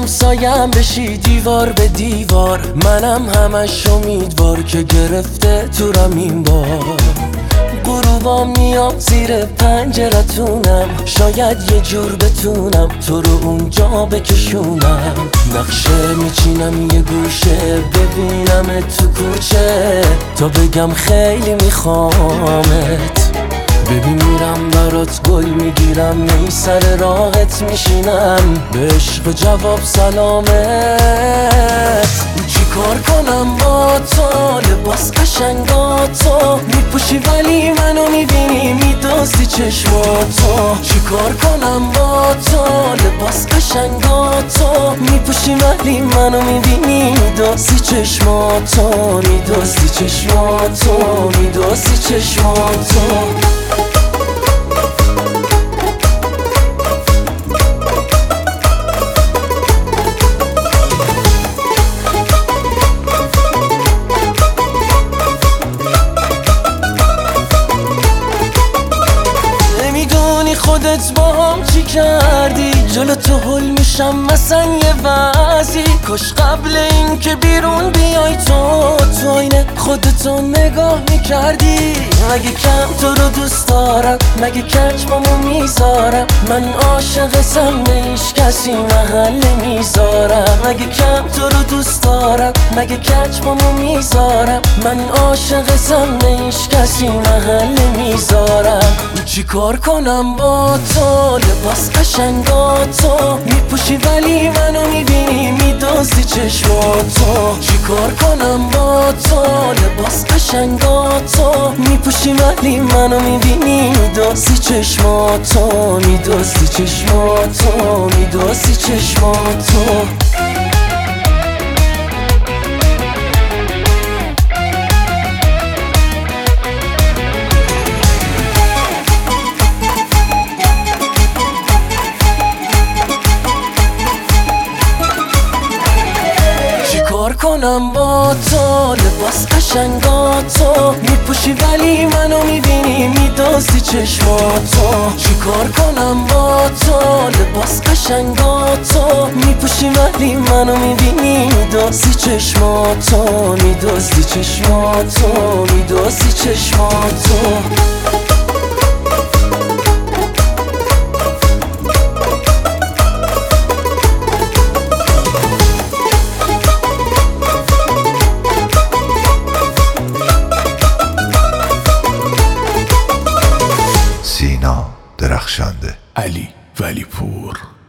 همسایم بشی دیوار به دیوار، منم همش امیدوار که گرفته تورم این بار. غروبا میام زیر پنجرتونم، شاید یه جور بتونم تو رو اونجا بکشونم. نقشه میچینم یه گوشه، ببینم تو کوچه تا بگم خیلی میخوامت. ببین میرم برات گل میگیرم، می سر راحت میشینم، به عشق جواب سلامت. چی کار کنم با تو؟ لباس قشنگاتو میپوشی ولی منو میبینی میدوزی چشماتو. چی کار کنم با تو؟ لباس قشنگاتو میپوشی ولی منو میبینی میدوزی چشماتو، میدوزی چشماتو، میدوزی چشماتو. خودت با هم چی کردی؟ جلو تو هل میشم مثلا یه وضعی. کاش قبل این که بیرون بیای تو اینه خودتو نگاه میکردی. مگه کم تو رو دوست دارم؟ مگه کچمامو میذارم؟ من عاشقتم به هیچ کسی محل میذارم. مگه کم تو رو دوست دارم؟ مگه کچمامو میذارم؟ من عاشقتم به هیچ کسی محل میذارم. چی کار کنم با تو؟ لباس قشنگاتو میپوشی ولی منو میبینی میدوزی چشماتو. چی کار کنم با تو؟ لباس قشنگاتو میپوشی ولی منو میبینی میدوزی چشماتو، میدوزی چشماتو، میدوزی چشماتو. کار کنم با تو؟ لباس قشنگاتو میپوشی ولی منو میبینی میدوزی چشماتو. چی کار کنم با تو؟ لباس قشنگاتو میپوشی ولی منو میبینی میدوزی چشماتو، میدوزی چشماتو، میدوزی چشماتو. سینا درخشنده، علی ولیپور.